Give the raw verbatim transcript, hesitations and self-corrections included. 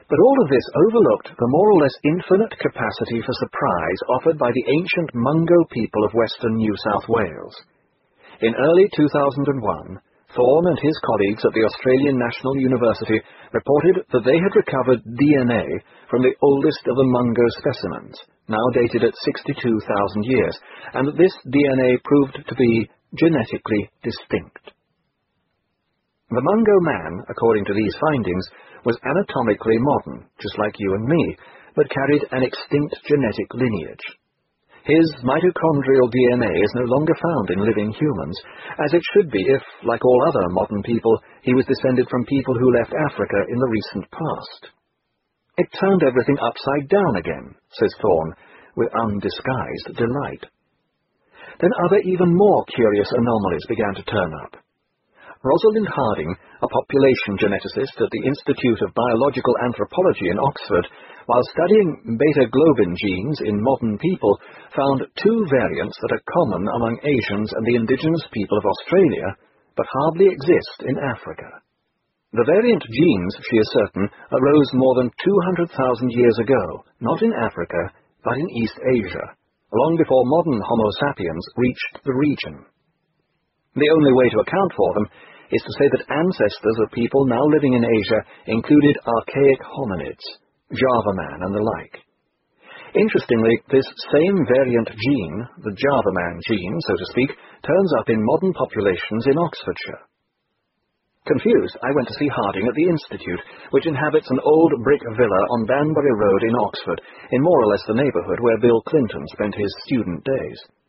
But all of this overlooked the more or less infinite capacity for surprise offered by the ancient Mungo people of western New South Wales. In early two thousand one, Thorne and his colleagues at the Australian National University reported that they had recovered D N A from the oldest of the Mungo specimens, now dated at sixty-two thousand years, and that this D N A proved to be genetically distinct. The Mungo man, according to these findings, was anatomically modern, just like you and me, but carried an extinct genetic lineage. His mitochondrial D N A is no longer found in living humans, as it should be if, like all other modern people, he was descended from people who left Africa in the recent past. It turned everything upside down again, says Thorne, with undisguised delight. Then other even more curious anomalies began to turn up. Rosalind Harding, a population geneticist at the Institute of Biological Anthropology in Oxford, while studying beta-globin genes in modern people, found two variants that are common among Asians and the indigenous people of Australia, but hardly exist in Africa. The variant genes, she is certain, arose more than two hundred thousand years ago, not in Africa, but in East Asia, long before modern Homo sapiens reached the region. The only way to account for them is to say that ancestors of people now living in Asia included archaic hominids, Java man and the like. Interestingly, this same variant gene, the Java man gene, so to speak, turns up in modern populations in Oxfordshire. Confused, I went to see Harding at the Institute, which inhabits an old brick villa on Banbury Road in Oxford, in more or less the neighbourhood where Bill Clinton spent his student days.